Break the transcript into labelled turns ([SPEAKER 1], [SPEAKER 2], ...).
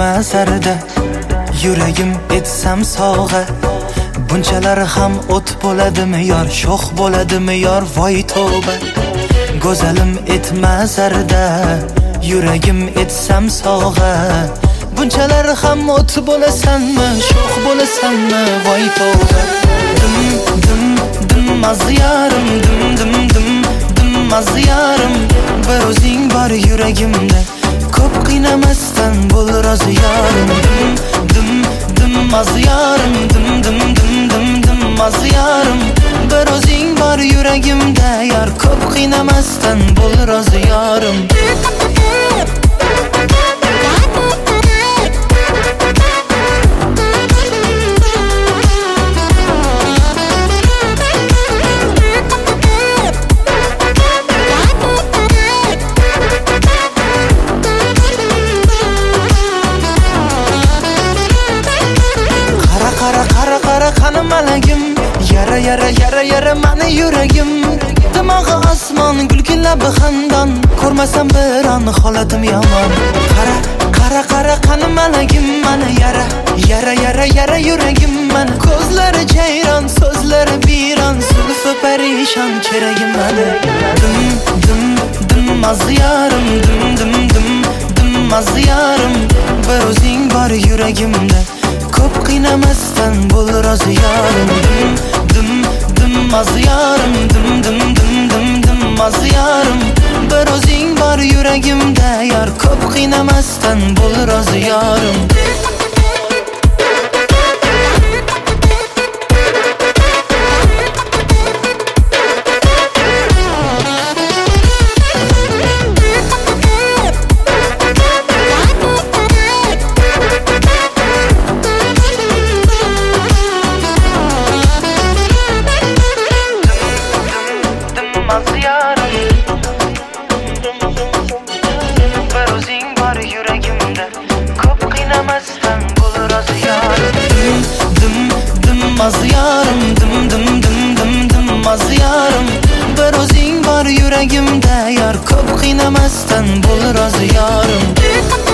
[SPEAKER 1] etmazarda yuragim etsam sog'a. Bunchalar ham o't bo'ladimi yor, sho'x bo'ladimi yor, voy tavba. Go'zalim etmazarda yuragim etsam sog'a. Bunchalar ham o't bo'lasanmi, sho'x bo'lasanmi, voy tavba. Dim dim dim mazyarim, dim dim dim dim mazyarim. Bir o'zing bor yuragimda, ko'p qiynamasdan bo'l rozi yorim. Dim dim dim mazyarim, dim dim dim dim dim mazyarim. Bir o'zing bor yuragimda, yar ko'p qiynamasdan bo'l rozi yorim. Qani malagim, yara yara yara yara mani yuragim. Dimog'i osmon, gulgillab xandon, ko'rmasam bir on holatim yomon. Qara qani malagim, mana yara yara yara yara yuragim. Mana ko'zlari jayron, so'zlari biron, zulfi parishon cheragim mana. Dim dim dim mazyarim, dim dim dim dim mazyarim. Bir o'zing bor yuragimda, ko'p qiynamasdan bo'l rozi yorim. Dim dim dim mazyarim, dim dim dim dim dim mazyarim. Bir o'zing bor yuragimda, yar ko'p qiynamasdan bo'l rozi yorim. Bir o'zing bor yuragimda, ko'p qiynamasdan bo'l rozi yorim. Dim dim mazyarim, dim dim dim dim dim mazyarim. Bir o'zing bor yuragimda, yar ko'p qiynamasdan bo'l rozi yorim.